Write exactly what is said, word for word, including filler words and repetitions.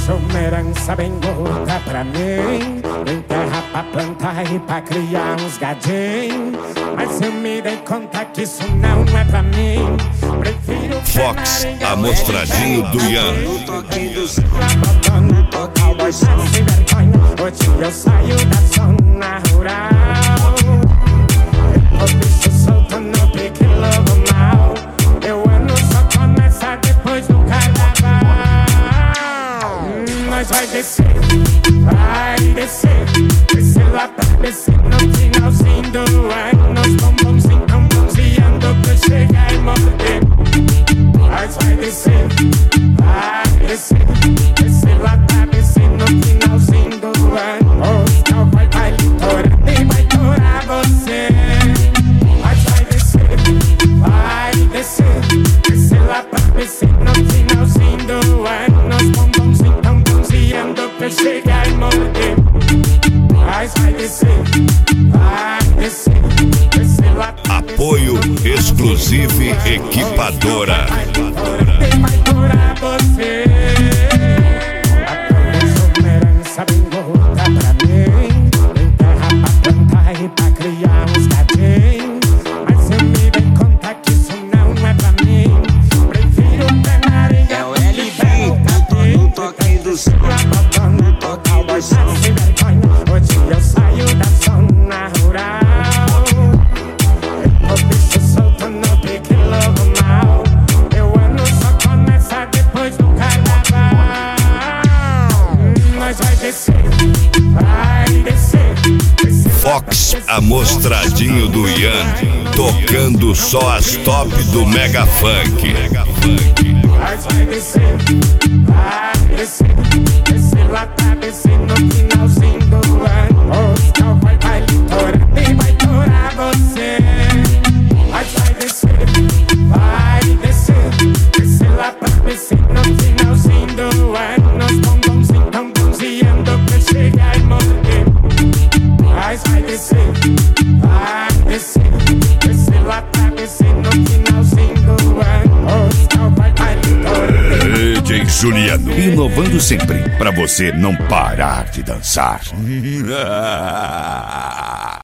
deixa uma herança bem gorda pra mim. Tem terra pra plantar e pra criar uns gadinhos. Mas eu me dei conta que isso não é pra mim. Prefiro Fox, amostradinho do Ian. No toque do no toque do som. Sem vergonha, hoje eu saio da zona rural. Eu bicho solto no pique lobo mal. Meu ano só começa depois do carnaval. Nós vai descer, vai descer. Descer lá pra descer no finalzinho do ano. Nós bombonzinho tão bronzeando pra chegar e morrer. Nós vai descer, vai descer. Descer lá pra descer no finalzinho do ano. O sol vai, vai litorando e vai torar você. Nós vai descer, vai descer. Descer lá pra descer no finalzinho do ano. Nós bombonzinho tão bronzeando pra chegar e morrer. Nós vai descer, vai descer. Descer lá pra Apoio exclusivo Equipadora. vai torar você. A uma herança bem gorda pra mim. Tem terra pra plantar e pra criar uns gadinhos. Mas eu me dei conta que isso não é pra mim. Prefiro o pé na areia. É o L V, no toque do som. No toque do som. Sem vergonha, hoje eu saio da zona rural. Eu bicho solto no pique lobo mal. Meu ano só começa depois do carnaval. Nós vai descer, vai descer. Descer Fox, amostradinho do Ian. Tocando só as top do Mega Funk. Nós vai descer, vai descer. Descer lá pra descer no finalzinho do ano. O sol vai, vai litorando e vai torar você. Nós vai descer, vai descer. Descer lá pra descer no finalzinho do ano. Nós bombonzinho tão bronzeando pra chegar e morrer. Nós vai descer, vai descer. Descer lá pra descer no finalzinho do ano. O sol vai, vai litorando. D J Juliano, inovando sempre pra você não parar de dançar.